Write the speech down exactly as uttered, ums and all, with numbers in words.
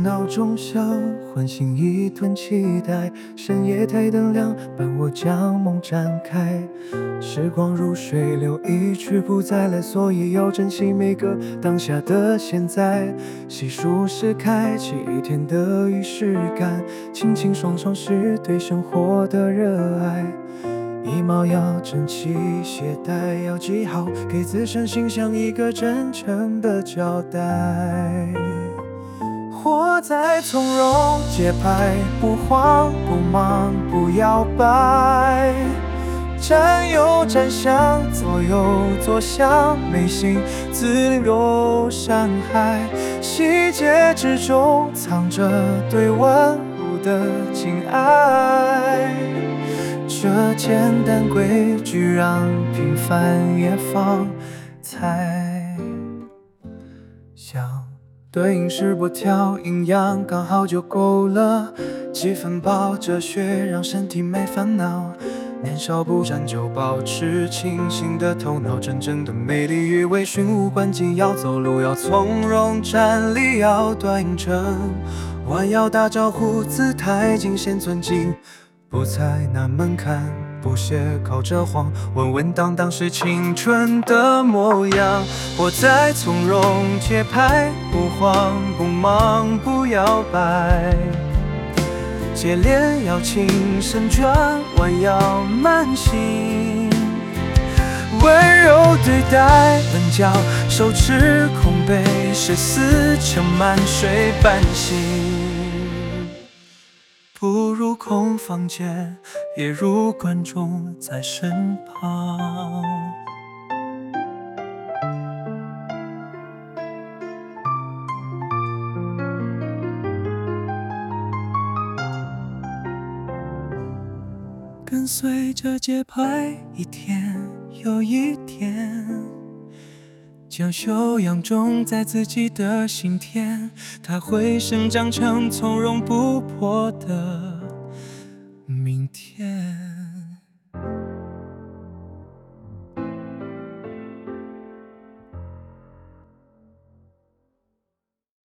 闹钟响，唤醒一段期待。深夜台灯亮，伴我将梦展开。时光如水流，一去不再来，所以要珍惜每个当下的现在。细数时开启一天的仪式感，轻轻双手是对生活的热爱。衣帽要整齐，鞋带要系好，给自身形象一个真诚的交代。活在从容节拍，不慌不忙不摇摆，站有站相，左右左向，眉心自由山海，细节之中藏着对万物的敬爱。这简单规矩让平凡也放才想对应时波调阴阳刚好就够了，几分饱哲学让身体没烦恼。年少不沾酒，保持清醒的头脑，真正的美丽与微醺无关紧要，走路要从容，站立要端正，弯腰打招呼姿态尽显尊敬。不踩那门槛，不屑靠着晃，稳稳当当是青春的模样。活在从容节拍，不慌不忙不摇摆，接连要轻身转，弯腰慢行，温柔对待，棱角手持空杯，是似盛满水半醒。不入空房间，也如观众在身旁。跟随着节拍，一天又一天，将修养种在自己的心田，它会生长成从容不迫的